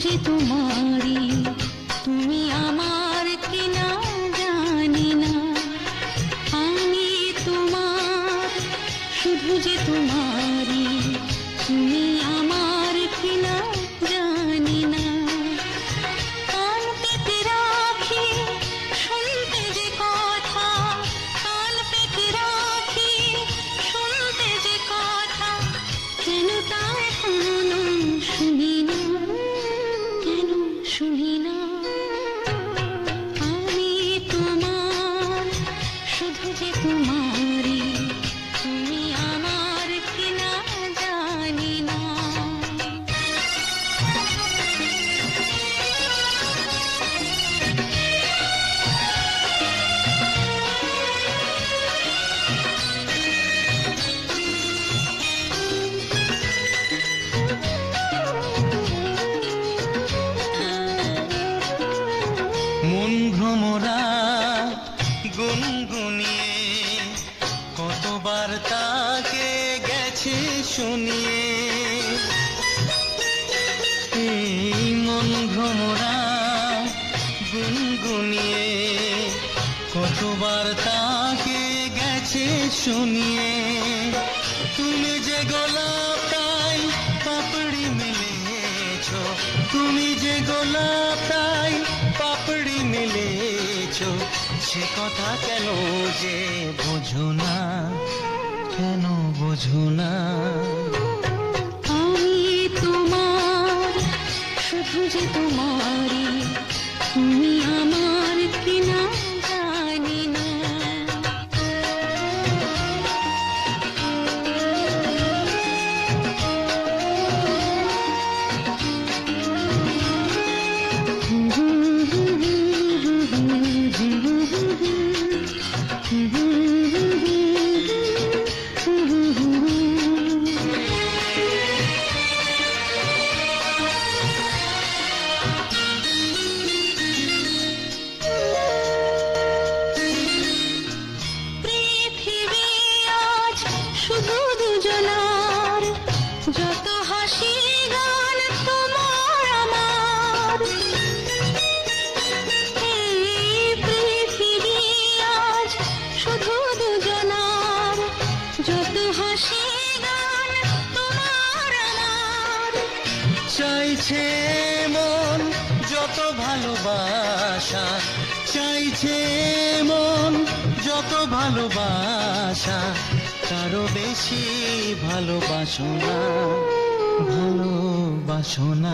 যে তোমারই, তুমি আমার কিনা জানি না। আমি তোমার, শুধু যে তোমারই, তুমি আমার কিনা জানি না। কান পেতে রাখি শুনতে যে কথা, কান পেতে রাখি শুনতে যে কথা, কেন তা এখনো শুনি না, কেন শুনি না। আমি তোমার, শুধু যে তোমারই, তুমি আমার কিনা জানি না। মন ভ্রমরা গুনগুনিয়ে কতবার তাকে গেছে শুনিয়ে। এই মন ভ্রমরা গুনগুনিয়ে কতবার তাকে গেছে শুনিয়ে। তুমি যে গোলাপটাই পাপড়ি মেলেছ, তুমি যে গোলাপটাই পাপড়ি মেলেছ, সে কথা কেন যে বোঝো না, কেন বোঝো না। আমি তোমার, শুধু যে তোমারই, তুমি আমার কিনা জানি না। পৃথিবী আজ শুধু দুজনার, যত হাসি গান তোমার আমার। এই পৃথিবী আজ শুধু দুজনার, যত হাসি গান তোমার আমার। চাইছে মন যত ভালোবাসা, চাইছে মন যত ভালোবাসা, তারও বেশি ভালোবাসো না, ভালোবাসো না।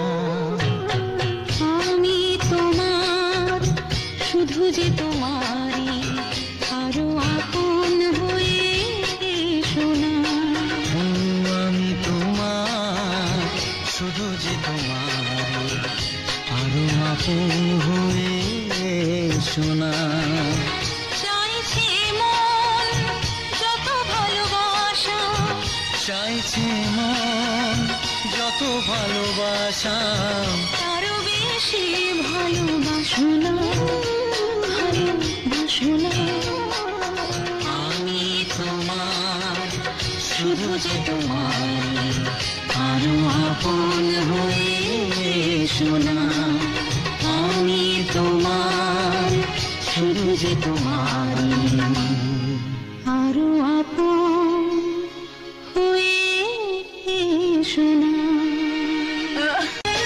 আমি তোমার, শুধু যে তোমারই, আরো আপন হয়ে এসো না। আমি তোমার, শুধু যে তোমার, আরো আপন হয়ে এসো না। চাইছে মন যত ভালোবাসা, চাইছে মন যত ভালোবাসা, আরো বেশি ভালোবাসো না, ভালোবাসো না। আমি তোমার, শুধু যে তোমার, আরো আপন হয়ে এসো না। আমি তোমার, শুধু যে তোমার,